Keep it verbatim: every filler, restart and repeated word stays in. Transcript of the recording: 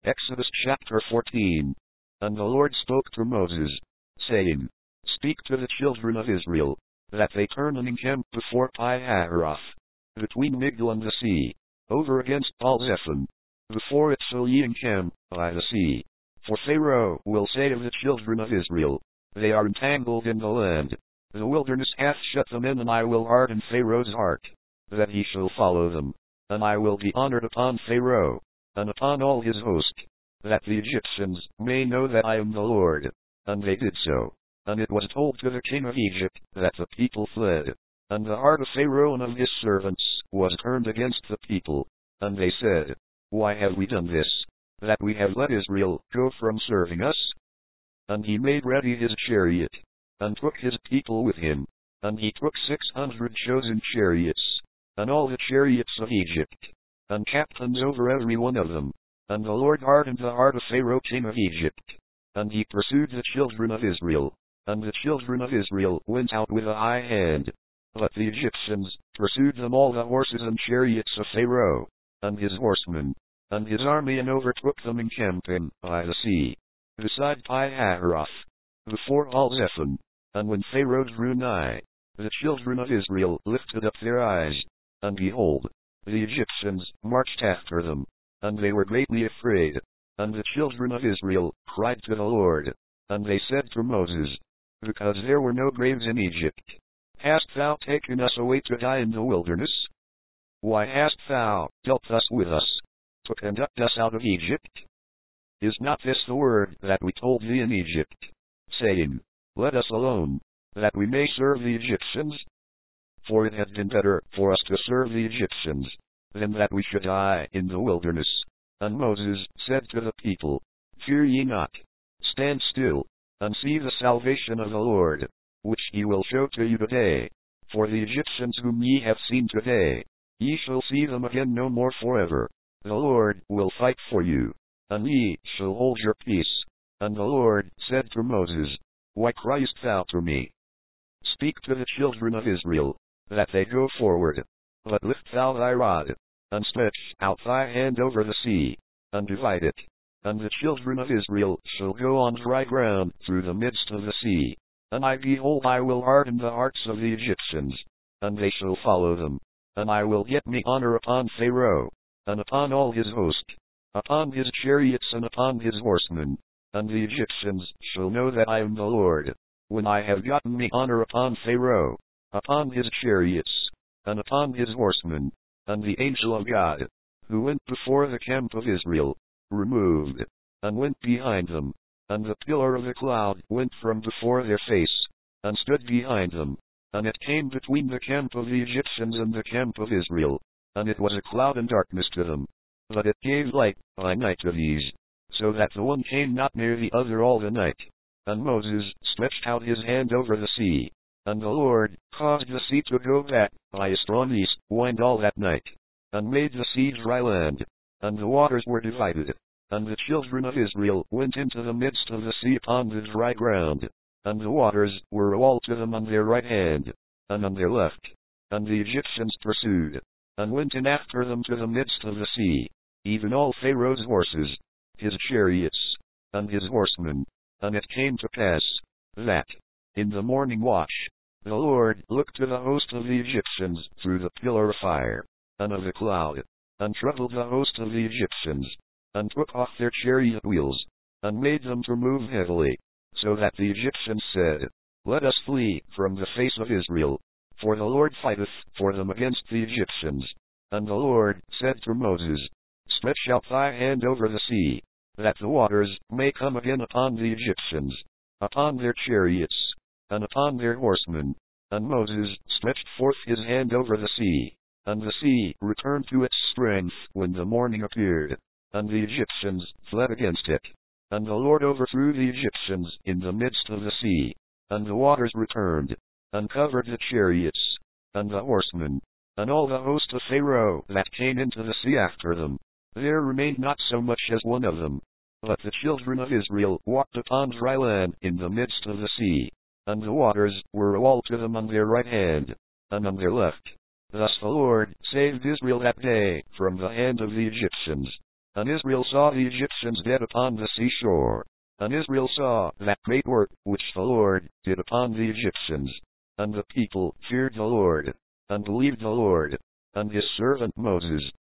Exodus chapter fourteen. And the Lord spoke to Moses, saying, Speak to the children of Israel, that they turn and encamp before Pi-hahiroth, between Migdol and the sea, over against Baal-zephon, before it shall ye encamp by the sea. For Pharaoh will say of the children of Israel, They are entangled in the land. The wilderness hath shut them in, and I will harden Pharaoh's heart, that he shall follow them. And I will be honored upon Pharaoh, and upon all his host, that the Egyptians may know that I am the Lord. And they did so. And it was told to the king of Egypt, that the people fled. And the heart of Pharaoh and of his servants was turned against the people. And they said, Why have we done this, that we have let Israel go from serving us? And he made ready his chariot, and took his people with him. And he took six hundred chosen chariots, and all the chariots of Egypt, and captains over every one of them. And the Lord hardened the heart of Pharaoh king of Egypt, and he pursued the children of Israel. And the children of Israel went out with a high hand. But the Egyptians pursued them, all the horses and chariots of Pharaoh, and his horsemen, and his army, and overtook them encamping by the sea, beside Pi-hahiroth, before Baal-zephon. And when Pharaoh drew nigh, the children of Israel lifted up their eyes, and behold, the Egyptians marched after them, and they were greatly afraid. And the children of Israel cried to the Lord, and they said to Moses, Because there were no graves in Egypt, hast thou taken us away to die in the wilderness? Why hast thou dealt thus with us, to conduct us out of Egypt? Is not this the word that we told thee in Egypt, saying, Let us alone, that we may serve the Egyptians? For it had been better for us to serve the Egyptians, than that we should die in the wilderness. And Moses said to the people, Fear ye not, stand still, and see the salvation of the Lord, which he will show to you today. For the Egyptians whom ye have seen today, ye shall see them again no more forever. The Lord will fight for you, and ye shall hold your peace. And the Lord said to Moses, Why criest thou to me? Speak to the children of Israel, that they go forward. But lift thou thy rod, and stretch out thy hand over the sea, and divide it. And the children of Israel shall go on dry ground through the midst of the sea. And I behold, I will harden the hearts of the Egyptians, and they shall follow them. And I will get me honor upon Pharaoh, and upon all his host, upon his chariots and upon his horsemen. And the Egyptians shall know that I am the Lord, when I have gotten me honor upon Pharaoh, upon his chariots, and upon his horsemen. And the angel of God, who went before the camp of Israel, removed, and went behind them. And the pillar of the cloud went from before their face, and stood behind them. And it came between the camp of the Egyptians and the camp of Israel. And it was a cloud and darkness to them. But it gave light by night to these, so that the one came not near the other all the night. And Moses stretched out his hand over the sea. And the Lord caused the sea to go back by a strong east wind all that night, and made the sea dry land, and the waters were divided. And the children of Israel went into the midst of the sea upon the dry ground, and the waters were a wall to them on their right hand, and on their left. And the Egyptians pursued, and went in after them to the midst of the sea, even all Pharaoh's horses, his chariots, and his horsemen. And it came to pass, that, in the morning watch, the Lord looked to the host of the Egyptians through the pillar of fire, and of the cloud, and troubled the host of the Egyptians, and took off their chariot wheels, and made them to move heavily, so that the Egyptians said, Let us flee from the face of Israel, for the Lord fighteth for them against the Egyptians. And the Lord said to Moses, Stretch out thy hand over the sea, that the waters may come again upon the Egyptians, upon their chariots, and upon their horsemen. And Moses stretched forth his hand over the sea, and the sea returned to its strength when the morning appeared, and the Egyptians fled against it. And the Lord overthrew the Egyptians in the midst of the sea, and the waters returned, and covered the chariots, and the horsemen, and all the host of Pharaoh that came into the sea after them. There remained not so much as one of them. But the children of Israel walked upon dry land in the midst of the sea, and the waters were a wall to them on their right hand, and on their left. Thus the Lord saved Israel that day from the hand of the Egyptians. And Israel saw the Egyptians dead upon the seashore. And Israel saw that great work which the Lord did upon the Egyptians. And the people feared the Lord, and believed the Lord, and his servant Moses.